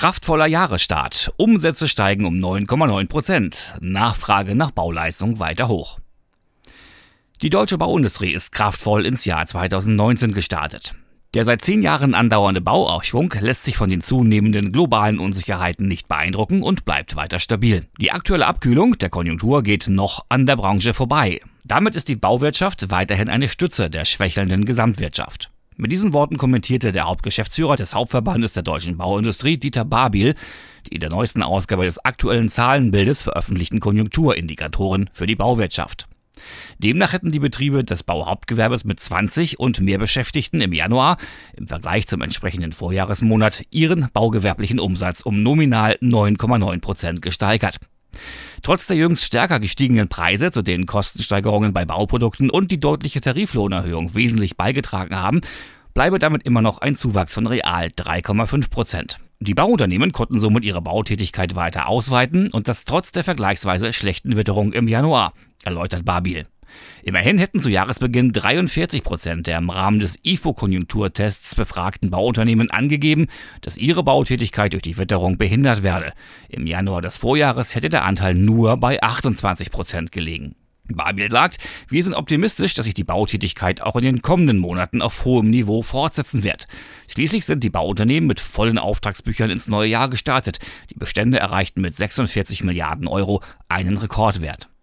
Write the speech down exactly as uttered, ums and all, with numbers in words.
Kraftvoller Jahresstart. Umsätze steigen um neun Komma neun Prozent. Nachfrage nach Bauleistung weiter hoch. Die deutsche Bauindustrie ist kraftvoll ins Jahr zweitausendneunzehn gestartet. Der seit zehn Jahren andauernde Bauaufschwung lässt sich von den zunehmenden globalen Unsicherheiten nicht beeindrucken und bleibt weiter stabil. Die aktuelle Abkühlung der Konjunktur geht noch an der Branche vorbei. Damit ist die Bauwirtschaft weiterhin eine Stütze der schwächelnden Gesamtwirtschaft. Mit diesen Worten kommentierte der Hauptgeschäftsführer des Hauptverbandes der deutschen Bauindustrie, Dieter Babil, die in der neuesten Ausgabe des aktuellen Zahlenbildes veröffentlichten Konjunkturindikatoren für die Bauwirtschaft. Demnach hätten die Betriebe des Bauhauptgewerbes mit zwanzig und mehr Beschäftigten im Januar im Vergleich zum entsprechenden Vorjahresmonat ihren baugewerblichen Umsatz um nominal neun Komma neun Prozent gesteigert. Trotz der jüngst stärker gestiegenen Preise, zu denen Kostensteigerungen bei Bauprodukten und die deutliche Tariflohnerhöhung wesentlich beigetragen haben, bleibe damit immer noch ein Zuwachs von real drei Komma fünf Prozent. Die Bauunternehmen konnten somit ihre Bautätigkeit weiter ausweiten und das trotz der vergleichsweise schlechten Witterung im Januar, erläutert Babil. Immerhin hätten zu Jahresbeginn dreiundvierzig Prozent der im Rahmen des I F O-Konjunkturtests befragten Bauunternehmen angegeben, dass ihre Bautätigkeit durch die Witterung behindert werde. Im Januar des Vorjahres hätte der Anteil nur bei achtundzwanzig Prozent gelegen. Babil sagt, wir sind optimistisch, dass sich die Bautätigkeit auch in den kommenden Monaten auf hohem Niveau fortsetzen wird. Schließlich sind die Bauunternehmen mit vollen Auftragsbüchern ins neue Jahr gestartet. Die Bestände erreichten mit sechsundvierzig Milliarden Euro einen Rekordwert.